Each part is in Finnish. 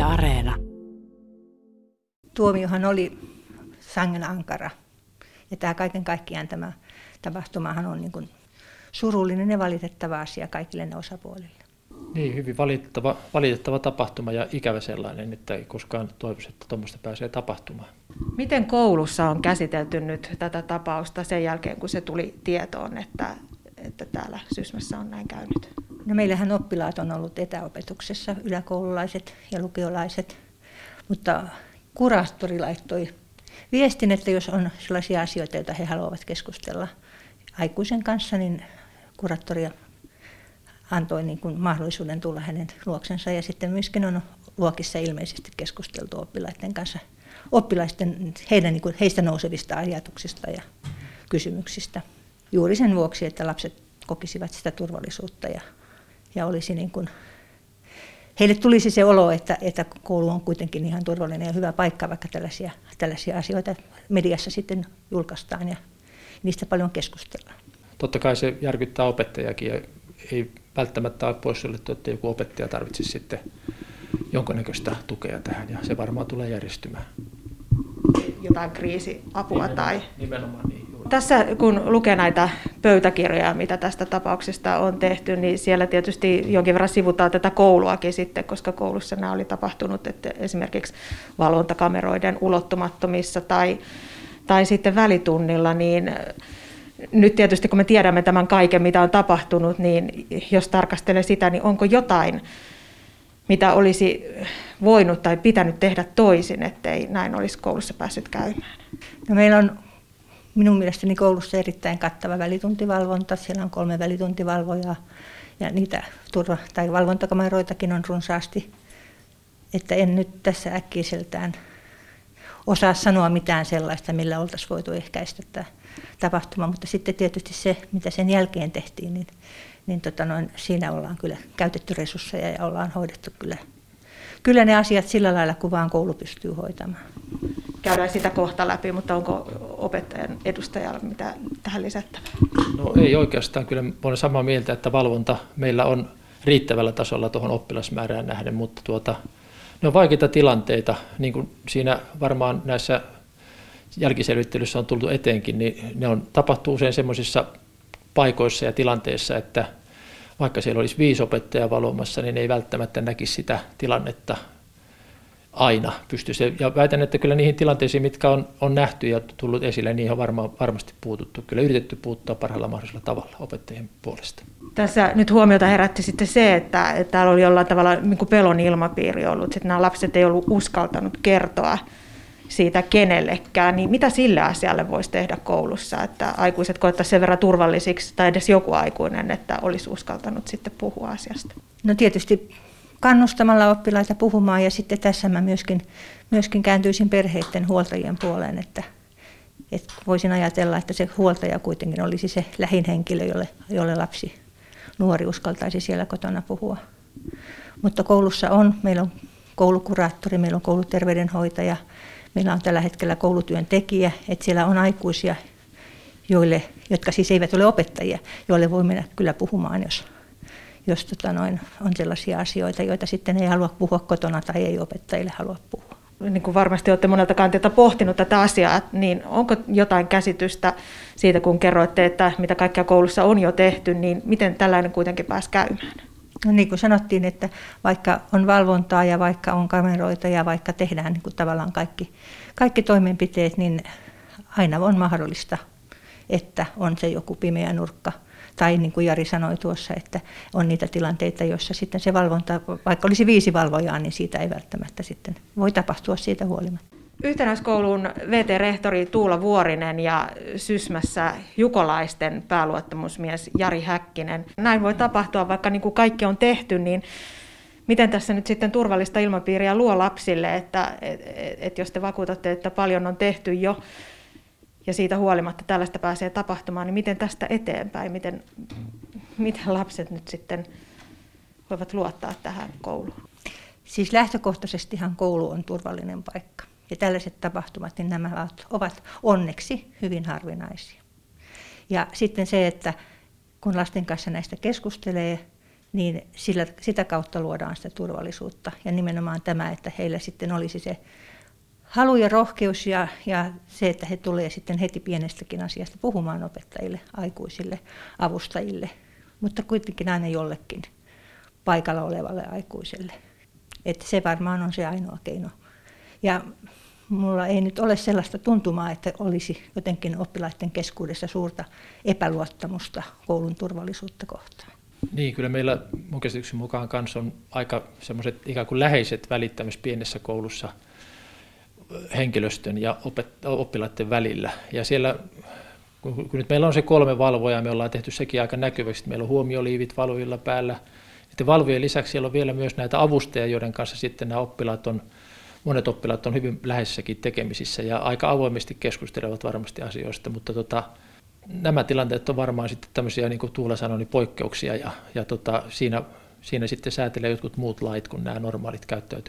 Areena. Tuomiohan oli sangen ankara. Ja tämä kaiken kaikkiaan tämä tapahtumahan on niin kuin surullinen ja valitettava asia kaikille ne osapuolille. Niin, hyvin valitettava tapahtuma ja ikävä sellainen, että ei koskaan toivoisi, että tuommoista pääsee tapahtumaan. Miten koulussa on käsitelty nyt tätä tapausta sen jälkeen, kun se tuli tietoon, että täällä Sysmässä on näin käynyt? No meillähän oppilaat on ollut etäopetuksessa, yläkoululaiset ja lukiolaiset, mutta kuraattori laittoi viestin, että jos on sellaisia asioita, joita he haluavat keskustella aikuisen kanssa, niin kuraattori antoi niin kuin mahdollisuuden tulla hänen luoksensa. Ja sitten myöskin on luokissa ilmeisesti keskusteltu oppilaiden kanssa, heistä nousevista ajatuksista ja kysymyksistä. Juuri sen vuoksi, että lapset kokisivat sitä turvallisuutta ja olisi niin kuin, heille tulisi se olo, että koulu on kuitenkin ihan turvallinen ja hyvä paikka, vaikka tällaisia asioita mediassa sitten julkaistaan ja niistä paljon keskustellaan. Totta kai se järkyttää opettajakin ja ei välttämättä ole poissuljettu, että joku opettaja tarvitsisi sitten jonkinnäköistä tukea tähän ja se varmaan tulee järjestymään. Jotain kriisiapua tai... Nimenomaan niin. Tässä kun lukee näitä pöytäkirjoja, mitä tästä tapauksesta on tehty, niin siellä tietysti jonkin verran sivutaan tätä kouluakin sitten, koska koulussa nämä oli tapahtunut, että esimerkiksi valvontakameroiden ulottumattomissa tai sitten välitunnilla, niin nyt tietysti kun me tiedämme tämän kaiken, mitä on tapahtunut, niin jos tarkastelee sitä, niin onko jotain, mitä olisi voinut tai pitänyt tehdä toisin, ettei näin olisi koulussa päässyt käymään? No meillä on minun mielestäni koulussa erittäin kattava välituntivalvonta. Siellä on 3 välituntivalvojaa ja niitä valvontakameroitakin on runsaasti. Että en nyt tässä äkkiseltään osaa sanoa mitään sellaista, millä oltaisiin voitu ehkäistä tämä tapahtuma. Mutta sitten tietysti se, mitä sen jälkeen tehtiin, niin siinä ollaan kyllä käytetty resursseja ja ollaan hoidettu kyllä ne asiat sillä lailla, kun vaan koulu pystyy hoitamaan. Käydään sitä kohta läpi, mutta onko opettajan edustajalla mitä tähän lisättävää? No ei oikeastaan. Kyllä olen samaa mieltä, että valvonta meillä on riittävällä tasolla tuohon oppilasmäärään nähden, mutta ne on vaikeita tilanteita, niin kuin siinä varmaan näissä jälkiselvittelyissä on tullut eteenkin, niin ne tapahtuu usein semmoisissa paikoissa ja tilanteissa, että vaikka siellä olisi 5 opettajaa valvomassa, niin ei välttämättä näkisi sitä tilannetta aina pystyisi. Ja väitän, että kyllä niihin tilanteisiin, mitkä on nähty ja tullut esille, niihin on varmasti puututtu. Kyllä yritetty puuttua parhaalla mahdollisella tavalla opettajien puolesta. Tässä nyt huomiota herätti sitten se, että täällä oli jollain tavalla niin kuin pelon ilmapiiri ollut. Sitten nämä lapset ei ollut uskaltanut kertoa siitä kenellekään. Niin mitä sille asialle voisi tehdä koulussa, että aikuiset koettaisiin sen verran turvallisiksi tai edes joku aikuinen, että olisi uskaltanut sitten puhua asiasta? No tietysti kannustamalla oppilaita puhumaan ja sitten tässä mä myöskin kääntyisin perheiden huoltajien puoleen, että voisin ajatella, että se huoltaja kuitenkin olisi se lähin henkilö, jolle lapsi, nuori uskaltaisi siellä kotona puhua. Mutta koulussa meillä on koulukuraattori, meillä on kouluterveydenhoitaja, meillä on tällä hetkellä koulutyöntekijä, että siellä on aikuisia, jotka siis eivät ole opettajia, joille voi mennä kyllä puhumaan, jos on sellaisia asioita, joita sitten ei halua puhua kotona tai ei opettajille halua puhua. Niin kuin varmasti olette monelta kantilta pohtinut tätä asiaa, niin onko jotain käsitystä siitä, kun kerroitte, että mitä kaikkea koulussa on jo tehty, niin miten tällainen kuitenkin pääsi käymään? No niin kuin sanottiin, että vaikka on valvontaa ja vaikka on kameroita ja vaikka tehdään niin kuin tavallaan kaikki toimenpiteet, niin aina on mahdollista, että on se joku pimeä nurkka. Tai niin kuin Jari sanoi tuossa, että on niitä tilanteita, joissa sitten se valvonta, vaikka olisi 5 valvojaa, niin siitä ei välttämättä sitten voi tapahtua siitä huolimatta. Yhtenäiskoulun VT-rehtori Tuula Vuorinen ja Sysmässä jukolaisten pääluottamusmies Jari Häkkinen. Näin voi tapahtua, vaikka niin kuin kaikki on tehty, niin miten tässä nyt sitten turvallista ilmapiiriä luo lapsille, että jos te vakuutatte, että paljon on tehty jo, ja siitä huolimatta tällaista pääsee tapahtumaan, niin miten tästä eteenpäin? Miten lapset nyt sitten voivat luottaa tähän kouluun? Siis lähtökohtaisestihan koulu on turvallinen paikka. Ja tällaiset tapahtumat, niin nämä ovat onneksi hyvin harvinaisia. Ja sitten se, että kun lasten kanssa näistä keskustelee niin sitä kautta luodaan sitä turvallisuutta. Ja nimenomaan tämä, että heillä sitten olisi se halu ja rohkeus ja se, että he tulee sitten heti pienestäkin asiasta puhumaan opettajille, aikuisille, avustajille, mutta kuitenkin aina jollekin paikalla olevalle aikuiselle. Että se varmaan on se ainoa keino. Ja mulla ei nyt ole sellaista tuntumaa, että olisi jotenkin oppilaiden keskuudessa suurta epäluottamusta koulun turvallisuutta kohtaan. Niin, kyllä meillä mun käsityksen mukaan kanssa on aika semmoiset ikään kuin läheiset välit tämmöisessä pienessä koulussa henkilöstön ja oppilaiden välillä. Ja siellä, kun nyt meillä on se 3 valvojaa, me ollaan tehty sekin aika näkyväksi, että meillä on huomioliivit valvojilla päällä. Sitten valvojen lisäksi siellä on vielä myös näitä avustajia, joiden kanssa sitten nämä monet oppilaat on hyvin läheisessäkin tekemisissä ja aika avoimesti keskustelevat varmasti asioista, mutta nämä tilanteet on varmaan sitten tämmöisiä, niin kuin Tuula sanoi, niin poikkeuksia ja siinä sitten säätelee jotkut muut lait kuin nämä normaalit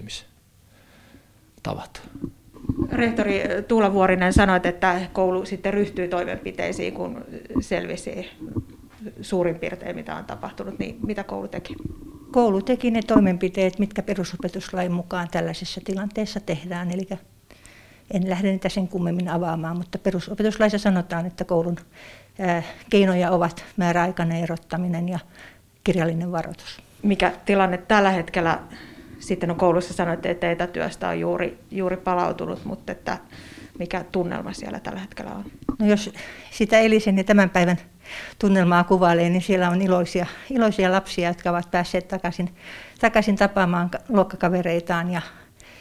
käyttäytymistavat. Rehtori Tuula Vuorinen sanoi, että koulu sitten ryhtyy toimenpiteisiin, kun selvisi suurin piirtein, mitä on tapahtunut, niin mitä koulu teki? Koulu teki ne toimenpiteet, mitkä perusopetuslain mukaan tällaisessa tilanteessa tehdään. Eli en lähde niitä sen kummemmin avaamaan, mutta perusopetuslaissa sanotaan, että koulun keinoja ovat määräaikainen erottaminen ja kirjallinen varoitus. Mikä tilanne tällä hetkellä sitten on koulussa? Sanoitte, että etätyöstä on juuri palautunut, mutta että mikä tunnelma siellä tällä hetkellä on? No jos sitä eilisen ja tämän päivän tunnelmaa kuvailee, niin siellä on iloisia lapsia, jotka ovat päässeet takaisin tapaamaan luokkakavereitaan. Ja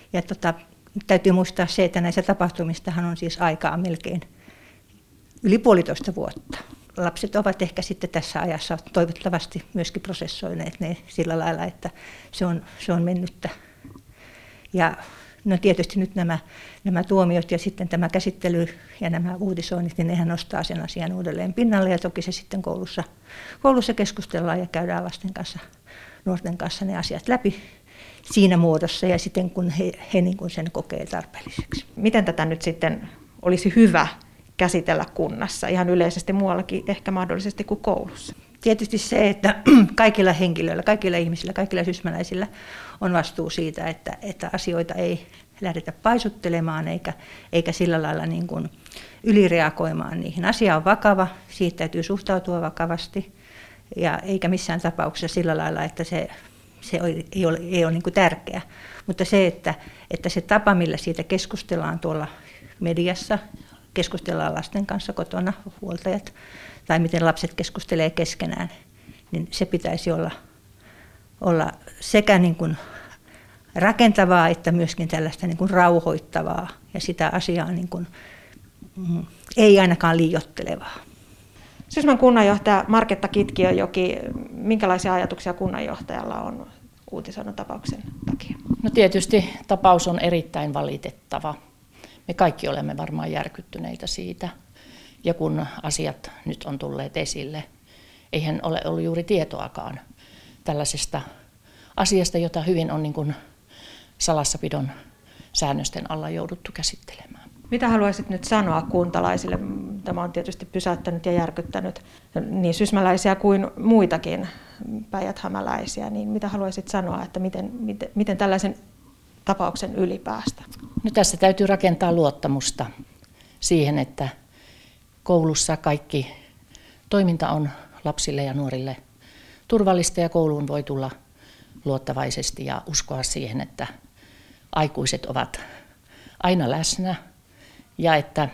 täytyy muistaa se, että näissä tapahtumistahan on siis aikaa melkein yli 1,5 vuotta. Lapset ovat ehkä sitten tässä ajassa toivottavasti myöskin prosessoineet ne sillä lailla, että se on mennyttä. Ja no tietysti nyt nämä tuomiot ja sitten tämä käsittely ja nämä uutisoinnit, niin nehän nostaa sen asian uudelleen pinnalle ja toki se sitten koulussa keskustellaan ja käydään lasten kanssa, nuorten kanssa ne asiat läpi siinä muodossa ja sitten kun he niin kuin sen kokee tarpeelliseksi. Miten tätä nyt sitten olisi hyvä käsitellä kunnassa, ihan yleisesti muuallakin ehkä mahdollisesti kuin koulussa? Tietysti se, että kaikilla henkilöillä, kaikilla ihmisillä, kaikilla sysmäläisillä on vastuu siitä, että asioita ei lähdetä paisuttelemaan eikä sillä lailla niin kuin ylireagoimaan niihin. Asia on vakava, siitä täytyy suhtautua vakavasti ja eikä missään tapauksessa sillä lailla, että se ei ole niin kuin tärkeä. Mutta se, että se tapa, millä siitä keskustellaan tuolla mediassa, keskustellaan lasten kanssa kotona, huoltajat, tai miten lapset keskustelee keskenään, niin se pitäisi olla sekä niin kuin rakentavaa että myöskin tällaista niin kuin rauhoittavaa ja sitä asiaa niin kuin, ei ainakaan liioittelevaa. Sysmän kunnanjohtaja Marketta Kitkiöjoki, minkälaisia ajatuksia kunnanjohtajalla on uutisoinnin tapauksen takia? No tietysti tapaus on erittäin valitettava. Me kaikki olemme varmaan järkyttyneitä siitä. Ja kun asiat nyt on tulleet esille, eihän ole ollut juuri tietoakaan tällaisesta asiasta, jota hyvin on niin kuin salassapidon säännösten alla jouduttu käsittelemään. Mitä haluaisit nyt sanoa kuntalaisille? Tämä on tietysti pysäyttänyt ja järkyttänyt niin sysmäläisiä kuin muitakin päijäthämäläisiä. Niin mitä haluaisit sanoa, että miten tällaisen tapauksen yli päästä? No tässä täytyy rakentaa luottamusta siihen, että koulussa kaikki toiminta on lapsille ja nuorille turvallista ja kouluun voi tulla luottavaisesti ja uskoa siihen, että aikuiset ovat aina läsnä ja että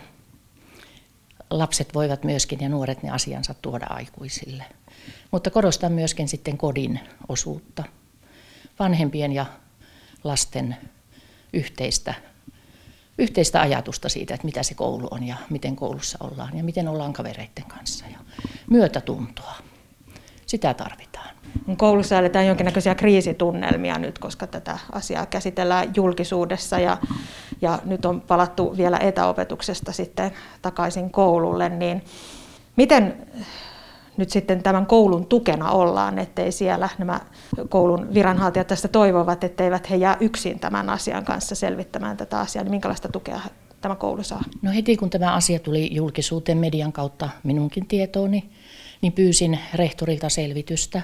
lapset voivat myöskin ja nuoret ne asiansa tuoda aikuisille. Mutta korostan myöskin sitten kodin osuutta, vanhempien ja lasten yhteistä ajatusta siitä, että mitä se koulu on ja miten koulussa ollaan ja miten ollaan kavereiden kanssa ja myötätuntoa. Sitä tarvitaan. Koulussa eletään jonkinnäköisiä kriisitunnelmia nyt, koska tätä asiaa käsitellään julkisuudessa ja nyt on palattu vielä etäopetuksesta sitten takaisin koululle. Niin miten nyt sitten tämän koulun tukena ollaan, ettei siellä nämä koulun viranhaltijat tästä toivovat, etteivät he jää yksin tämän asian kanssa selvittämään tätä asiaa, niin minkälaista tukea tämä koulu saa? No heti kun tämä asia tuli julkisuuteen median kautta minunkin tietooni, niin pyysin rehtorilta selvitystä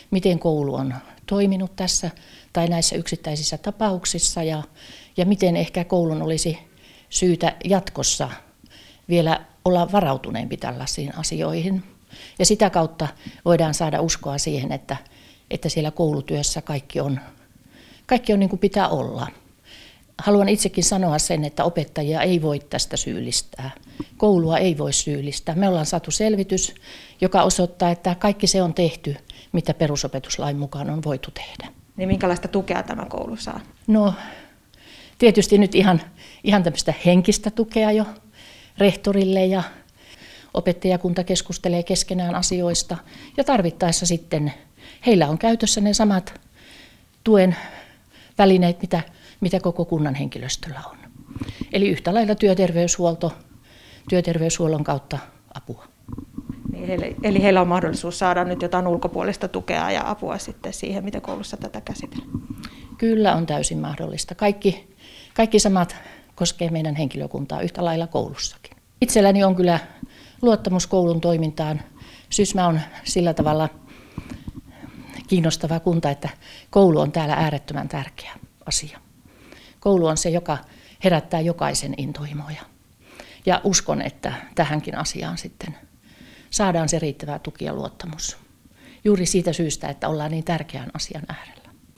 miten koulu on toiminut tässä tai näissä yksittäisissä tapauksissa ja miten ehkä koulun olisi syytä jatkossa vielä olla varautuneempi tällaisiin asioihin. Ja sitä kautta voidaan saada uskoa siihen, että siellä koulutyössä kaikki on niin kuin pitää olla. Haluan itsekin sanoa sen, että opettajia ei voi tästä syyllistää. Koulua ei voi syyllistää. Me ollaan saatu selvitys, joka osoittaa, että kaikki se on tehty, mitä perusopetuslain mukaan on voitu tehdä. Niin minkälaista tukea tämä koulu saa? No tietysti nyt ihan tämmöistä henkistä tukea jo rehtorille ja opettajakunta keskustelee keskenään asioista ja tarvittaessa sitten heillä on käytössä ne samat tuen välineet, mitä koko kunnan henkilöstöllä on. Eli yhtä lailla työterveyshuollon kautta apua. Eli heillä on mahdollisuus saada nyt jotain ulkopuolista tukea ja apua sitten siihen, miten koulussa tätä käsitellään? Kyllä on täysin mahdollista. Kaikki samat koskee meidän henkilökuntaa yhtä lailla koulussakin. Itselläni on kyllä luottamus koulun toimintaan. Sysmä on sillä tavalla kiinnostava kunta, että koulu on täällä äärettömän tärkeä asia. Koulu on se, joka herättää jokaisen intohimoja. Ja uskon, että tähänkin asiaan sitten saadaan se riittävä tuki ja luottamus. Juuri siitä syystä, että ollaan niin tärkeän asian äärellä.